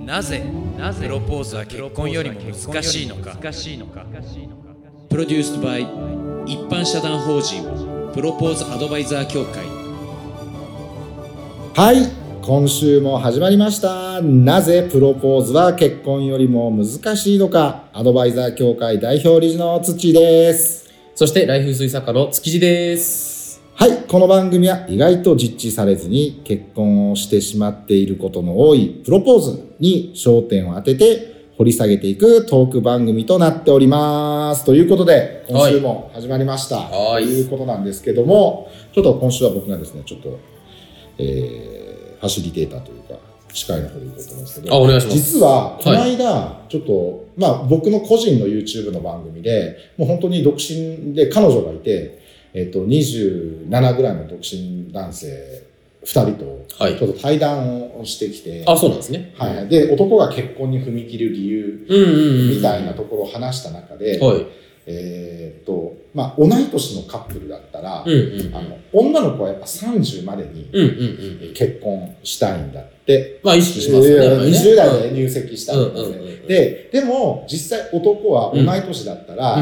なぜプロポーズは結婚よりも難しいのか。プロデュースバイ一般社団法人プロポーズアドバイザー協会。 はい、今週も始まりました。なぜプロポーズは結婚よりも難しいのか。アドバイザー協会代表理事の土です。 そしてライフ水作家の築地です。 はい、この番組は意外と実地されずに結婚をしてしまっていることの多いプロポーズに焦点を当てて掘り下げていくトーク番組となっております。ということで今週も始まりました、ということなんですけども、ちょっと今週は僕がですねちょっと、ファシリテーターというか司会の方でいこうと思うんですけど、 お願いします。 実はこの間、ちょっと僕の個人の YouTube の番組でもう本当に独身で彼女がいて、27ぐらいの独身男性2人とちょっと対談をしてきて、 そうなんですね。 はい、で男が結婚に踏み切る理由みたいなところを話した中で、同い年のカップルだったら、女の子はやっぱ30までに結婚したいんだって、 意識しますよね。 20代で入籍したいんで、でも実際男は同い年だったら、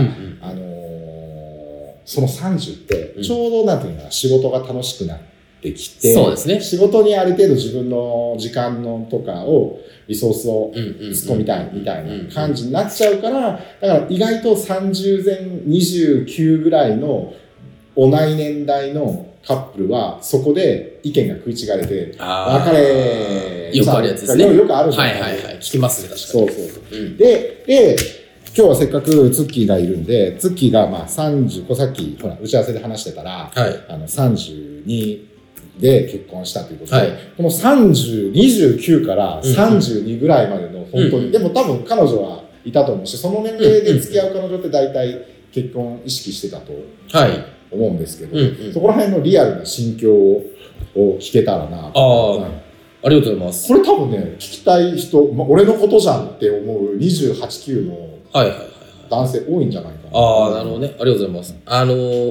その30ってちょうどなんていうか仕事が楽しくなってきて、 そうですね、 仕事にある程度自分の時間のとかをリソースを突っ込みたいみたいな感じになっちゃうから、だから意外と30前29ぐらいの同い年代のカップルはそこで意見が食い違えて別れよくあるやつですね。 よくあるじゃないですか。聞きますね、確かに。 そうで今日はせっかくツッキーがいるんで、ツッキーが30、さっき打ち合わせで話してたら、32で結婚したということで、この29から32ぐらいまでの本当に、でも多分彼女はいたと思うし、その年齢で付き合う彼女って大体結婚意識してたと思うんですけど、そこら辺のリアルな心境を聞けたらなと。 ありがとうございます。 これ多分ね、聞きたい人、俺のことじゃんって思う28、9の男性多いんじゃないかな。 なるほどね。ありがとうございます。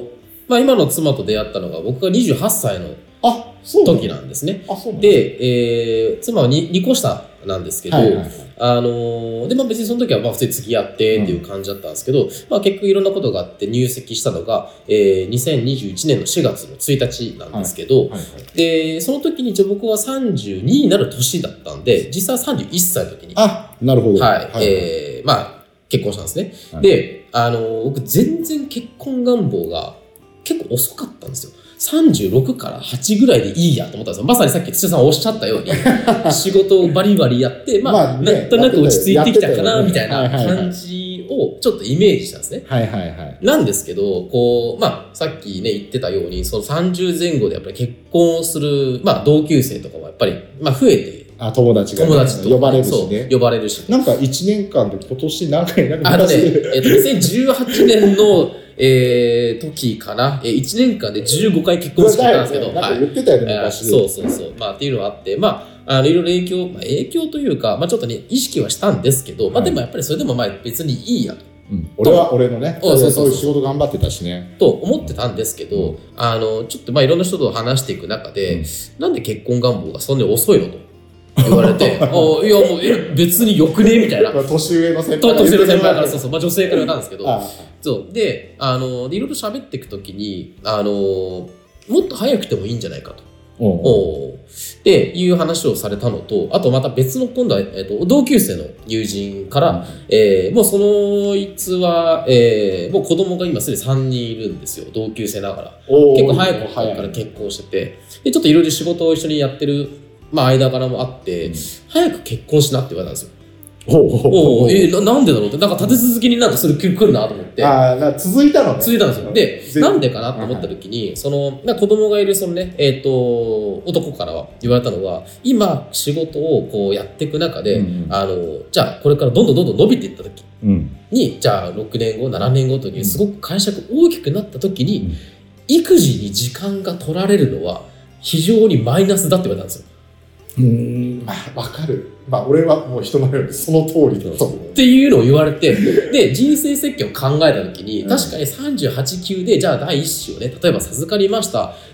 今の妻と出会ったのが僕が28歳の時なんですね。で、妻は 2個下なんですけど、で別にその時は普通に付き合ってっていう感じだったんですけど、結局いろんなことがあって入籍したのが、2021年の4月の1日なんですけど、でその時に僕は32になる年だったんで、実際は31歳の時になるほど、 結婚したんですね。で僕全然結婚願望が結構遅かったんですよ。36から8ぐらいでいいやと思ったんですよ。まさにさっき土屋さんおっしゃったように仕事をバリバリやって、なんとなく落ち着いてきたかなみたいな感じをちょっとイメージしたんですね。なんですけどさっきね言ってたように、その30前後でやっぱり結婚をする同級生とかもやっぱり増えて、 友達と呼ばれるしね。 呼ばれるし。 なんか1年間で今年何回 2018年の時かな、1年間で15回結婚してたんですけど、 なんか言ってたよね、昔。 そうっていうのがあって、いろいろ影響というか、ちょっとね意識はしたんですけど、でもやっぱりそれでも別にいいやと。 俺は俺のね、そういう仕事頑張ってたしねと思ってたんですけど、ちょっといろんな人と話していく中で、なんで結婚願望がそんなに遅いのと言われていやもう別によくねみたいな。 年上の先輩から女性から言ったんですけど、でいろいろ喋っていくときにもっと早くてもいいんじゃないかとっていう話をされたのと、あとまた別の今度は、同級生の友人から、もうそのいつは、もう子供が今すでに3人いるんですよ、同級生ながら。結構早くから結婚してて、でちょっといろいろ仕事を一緒にやってる間柄もあって、早く結婚しなって言われたんですよ。なんでだろうって、なんか立て続けになんかそれ来るなと思って。 続いたのね。 続いたんですよ。で、なんでかなと思った時に、子供がいるそのね、男からは言われたのは、今仕事をこうやっていく中で、じゃあこれからどんどん伸びていった時に、じゃあ6年後、7年後というすごく会社が大きくなった時に、育児に時間が取られるのは非常にマイナスだって言われたんですよ。 わかる。俺はもう人のようにその通りだと思うっていうのを言われて、で人生設計を考えた時に、確かに38、9でじゃあ第一子をね、例えば授かりました。で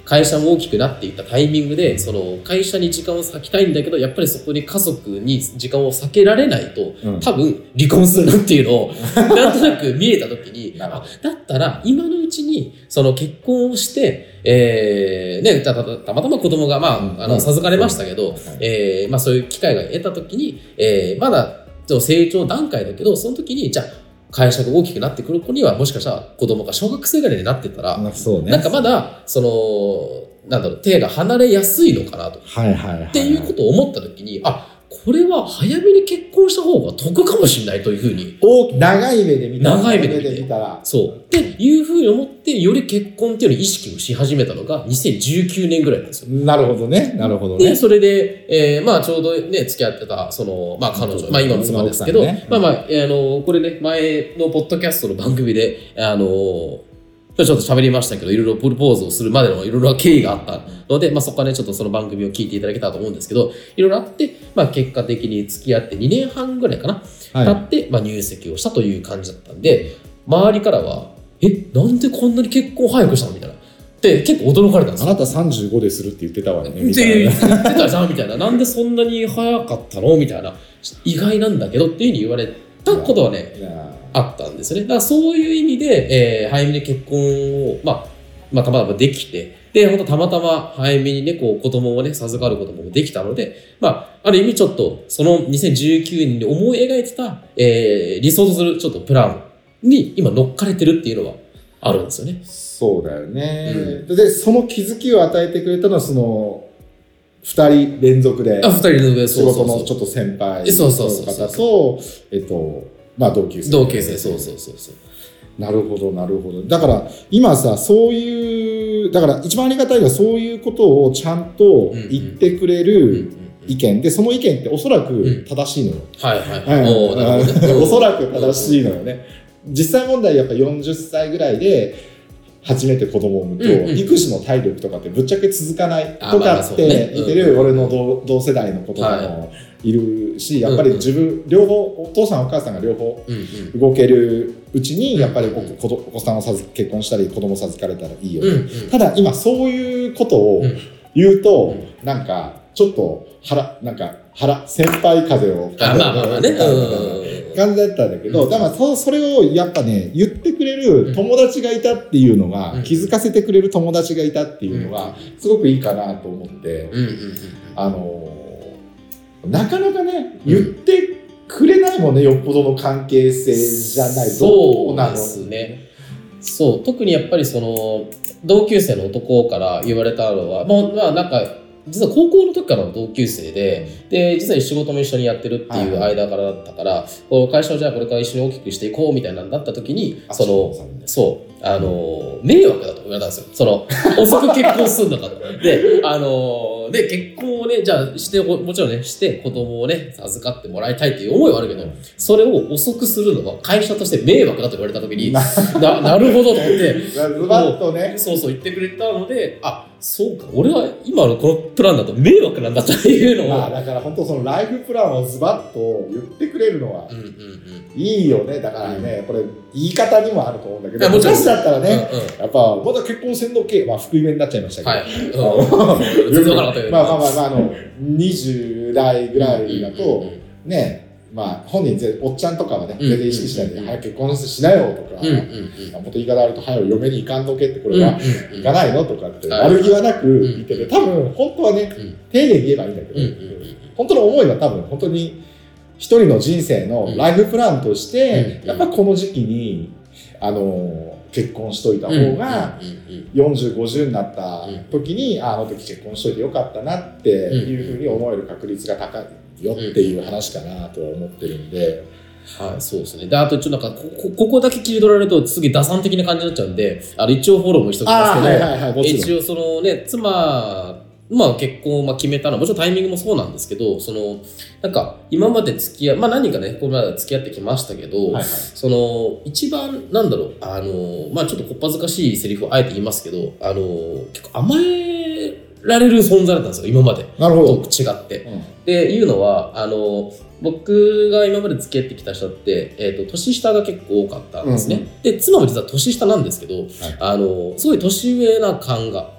会社も大きくなっていったタイミングで、その会社に時間を割きたいんだけど、やっぱりそこに家族に時間を割けられないと、多分離婚するなっていうのをなんとなく見えた時にだったら今のうちにその結婚をして、たまたま子供が、授かれましたけど、そういう機会が得た時に、まだ成長段階だけど、その時にじゃあ会社が大きくなってくる子にはもしかしたら子供が小学生ぐらいになってたら、なんかまだ手が離れやすいのかなと、っていうことを思った時に、これは早めに結婚した方が得かもしれないというふうに、 長い目で見たらそうっていうふうに思って、より結婚っていうのを意識をし始めたのが2019年ぐらいなんですよ。 なるほどね。 でそれで、ちょうどね付き合ってた彼女、今の妻ですけど、これね前のポッドキャストの番組でちょっと喋りましたけど、いろいろプロポーズをするまでのいろいろ経緯があったので、そこはね、ちょっとその番組を聞いていただけたらと思うんですけど、いろいろあって、結果的に付き合って2年半ぐらいかな、経って、入籍をしたという感じだったんで、周りからは、なんでこんなに結婚早くしたのみたいな。で、結構驚かれたんですよ。 あなた35でするって言ってたわよね。 って言ってたじゃんみたいな。なんでそんなに早かったのみたいな。意外なんだけどっていうふうに言われたことはね、あったんですね。だからそういう意味で、早めに結婚を、たまたまできて、で、本当たまたま早めにね、子供をね、授かることもできたので、ある意味ちょっと、その2019年に思い描いてた、理想とするちょっとプランに今乗っかれてるっていうのはあるんですよね。 そうだよね。で、その気づきを与えてくれたのは、その、2人連続で、仕事のちょっと先輩の方と、同級生。 そう。 なるほど。だから今さ、だから一番ありがたいのは、そういうことをちゃんと言ってくれる意見で、その意見っておそらく正しいのよ。おそらく正しいのよね。実際問題やっぱ40歳ぐらいで初めて子供を産むと、育児の体力とかってぶっちゃけ続かないとかって言ってる俺の同世代の子とかもいるし、やっぱり自分両方、お父さんお母さんが両方動けるうちに、やっぱりお子さんを結婚したり子供授かれたらいいよね。ただ今そういうことを言うと、なんかちょっと先輩風を感じだったんだけど、だからそれをやっぱね、言ってくれる友達がいたっていうのが、気づかせてくれる友達がいたっていうのがすごくいいかなと思って、なかなかね、言ってくれないもんね、よっぽどの関係性じゃないと。 そうですね。そう、特にやっぱりその同級生の男から言われたのは、なんか実は高校の時からの同級生で、実は仕事も一緒にやってるっていう間からだったから、会社をじゃあこれから一緒に大きくしていこうみたいなのだった時に、迷惑だと言われたんですよ。遅く結婚するのかと。で、結婚をね、じゃあして、もちろんね、して子供をね、授かってもらいたいっていう思いはあるけど、それを遅くするのは会社として迷惑だと言われた時に、なるほどと思って、 ズバッとね。 そう言ってくれたので、そうか、俺は今のこのプランだと迷惑なんだというのを。 だから本当そのライフプランをズバッと言ってくれるのはいいよね。だからね、これ言い方にもあると思うんだけど、昔だったらね、やっぱまだ結婚せんのけ、福井弁になっちゃいましたけど、全然わからなかったけど、20代ぐらいだとね、本人おっちゃんとかはね、全然意識しないで、早く結婚しなよとか、もっと言い方あると、早く嫁に行かんのけって、これはいかないのとかって、悪気はなく言ってて、多分、本当はね、丁寧に言えばいいんだけど、本当の思いは多分、本当に一人の人生のライフプランとして、やっぱこの時期に、結婚しといた方が、40、50になった時に、あの時結婚しといてよかったなっていうふうに思える確率が高いよっていう話かなとは思ってるんで。 そうですね。で、あとちょっとなんかここだけ切り取られるとすげえ打算的な感じになっちゃうんで、一応フォローもしときますけど、一応そのね、妻結婚を決めたのはもちろんタイミングもそうなんですけど、なんか今まで付き合い、何人かねこれまで付き合ってきましたけど、一番なんだろう、ちょっとこっぱずかしいセリフをあえて言いますけど、結構甘えられる存在だったんですよ、今までと違って。でいうのは僕が今まで付き合ってきた人って、年下が結構多かったんですね。で妻も実は年下なんですけど、すごい年上な感が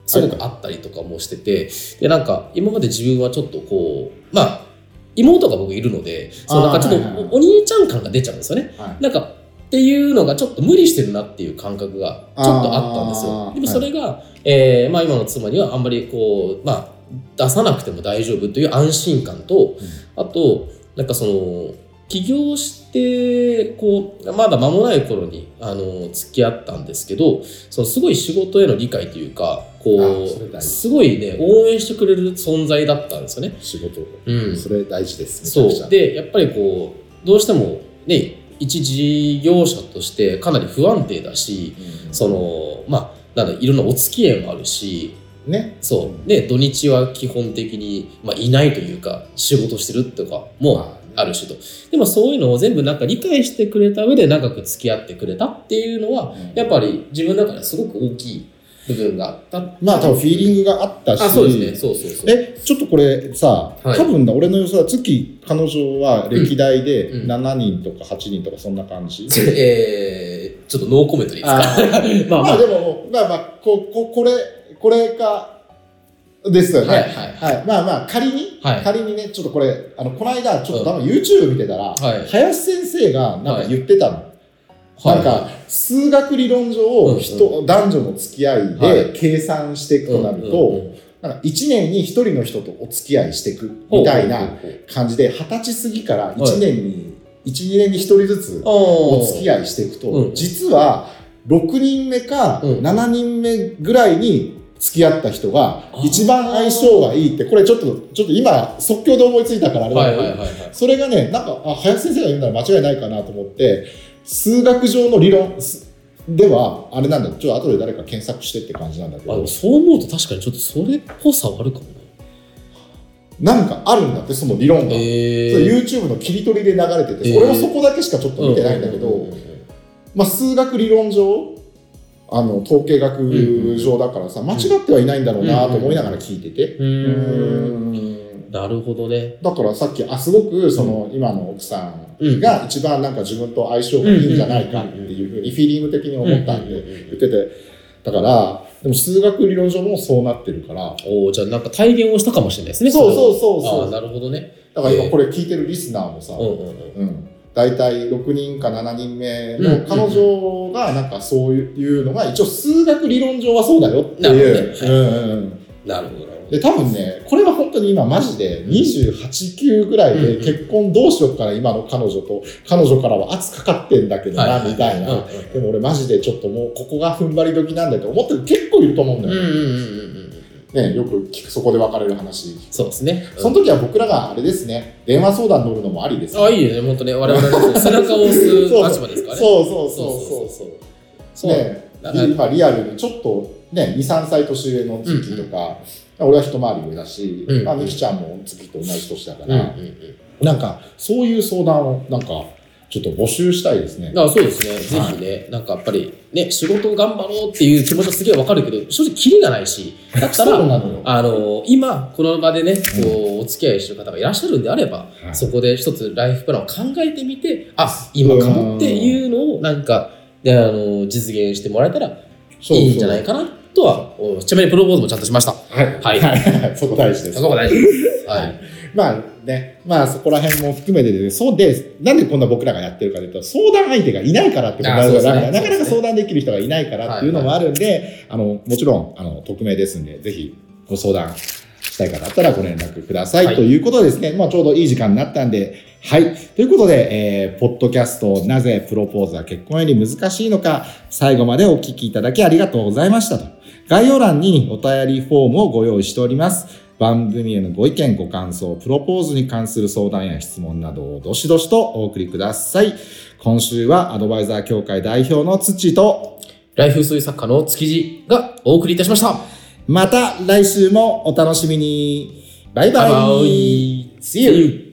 すごくあったりとかもしてて、でなんか今まで自分はちょっとこう妹が僕いるので、なんかちょっとお兄ちゃん感が出ちゃうんですよね、なんかっていうのがちょっと無理してるなっていう感覚がちょっとあったんですよ。でもそれが、今の妻にはあんまりこう、出さなくても大丈夫という安心感と、あとなんかその起業してこうまだ間もない頃に付き合ったんですけど、そのすごい仕事への理解というかこうすごいね応援してくれる存在だったんですよね。 仕事、それ大事です。 そうでやっぱりこうどうしてもね一事業者としてかなり不安定だし、そのいろんなお付き合いもあるしね、そうで土日は基本的に、いないというか仕事してるとかもあるしと、でもそういうのを全部なんか理解してくれた上で長く付き合ってくれたっていうのは、やっぱり自分の中ですごく大きい部分があった。 多分フィーリングがあったし。 そうですね。そうちょっとこれさ、多分俺の予想は月彼女は歴代で7人とか8人とかそんな感じ、 ちょっとノーコメントでいいですか。 でもこれかですよね。仮にね、ちょっとこれこの間ちょっと多分 YouTube 見てたら、林先生がなんか言ってたの、なんか数学理論上男女の付き合いで計算していくとなると、なんか1年に1人の人とお付き合いしていくみたいな感じで、20歳過ぎから1年に1、2年に1人ずつお付き合いしていくと、実は6人目か7人目ぐらいに付き合った人が一番相性がいいって、これちょっと今即興で思いついたからあれだけど、それがね、なんか林先生が言うなら間違いないかなと思って、数学上の理論ではあれなんだ、ちょっと後で誰か検索してって感じなんだけど、 そう思うと確かにちょっとそれっぽさはあるかもね。 なんかあるんだって、その理論が、YouTube の切り取りで流れてて、俺もそこだけしかちょっと見てないんだけど、数学理論上統計学上だからさ、間違ってはいないんだろうなと思いながら聞いてて、 なるほどね。 だからさっきすごくその今の奥さんが一番なんか自分と相性がいいんじゃないかっていうふうにフィーリング的に思ったんで言ってて、だからでも数学理論上もそうなってるから、 じゃあなんか体現をしたかもしれないですね。 そうなるほどね。 だから今これ聞いてるリスナーもさ、大体6人か7人目の彼女がなんかそういうのが一応数学理論上はそうだよっていう。 なるほど。 で多分ね、これは本当に今マジで28、9ぐらいで結婚どうしようかな、今の彼女と彼女からは圧かかってんだけどなみたいな。でも俺マジでちょっともうここが踏ん張り時なんだと思ってる結構いると思うんだよね。よく聞く、そこで別れる話。 そうですね。 その時は僕らがあれですね、電話相談乗るのもありですね。 いいよね、本当ね。我々の背中を押す立場ですからね。 そう。ね、今リアルにちょっとね、2、3歳年上の月とか、俺は一回り上だし、みきちゃんも月と同じ年だから、なんかそういう相談をなんかちょっと募集したいですね。 そうですね。ぜひね、なんかやっぱりね、仕事を頑張ろうっていう気持ちはすげえわかるけど、正直キリがないし、だったら今この場でね、こうお付き合いしてる方がいらっしゃるんであれば、そこで一つライフプランを考えてみて、今かもっていうのをなんか実現してもらえたらいいんじゃないかなとは。ちなみにプロポーズもちゃんとしました。 そこ大事です。 そこ大事です。 そこら辺も含めてそうで、なんでこんな僕らがやってるかというと、相談相手がいないからってことなかなか相談できる人がいないからっていうのもあるんで、もちろん匿名ですんで、ぜひご相談したい方だったらご連絡ください、ということでですね、ちょうどいい時間になったんで、ということで、ポッドキャスト、なぜプロポーズは結婚より難しいのか、最後までお聞きいただきありがとうございましたと。概要欄にお便りフォームをご用意しております。番組へのご意見、ご感想、プロポーズに関する相談や質問などをどしどしとお送りください。今週はアドバイザー協会代表の土とライフ推作家の築地がお送りいたしました。 また来週もお楽しみに。バイバイ。See you。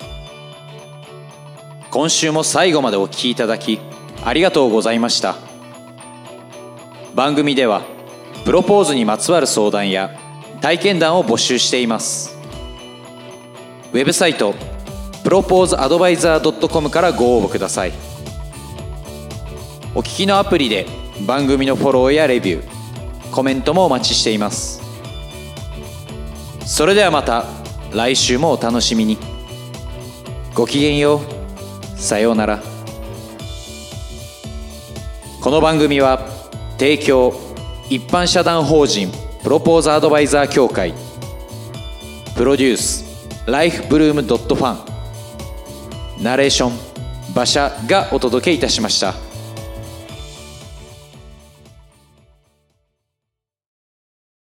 今週も最後までお聞きいただきありがとうございました。番組ではプロポーズにまつわる相談や体験談を募集しています。ウェブサイトproposeadvisor.com からご応募ください。お聞きのアプリで番組のフォローやレビュー、 コメントもお待ちしています。それではまた来週もお楽しみに。ごきげんよう。さようなら。この番組は提供一般社団法人プロポーズアドバイザー協会、プロデュースライフブルームドットファン、ナレーション馬車がお届けいたしました。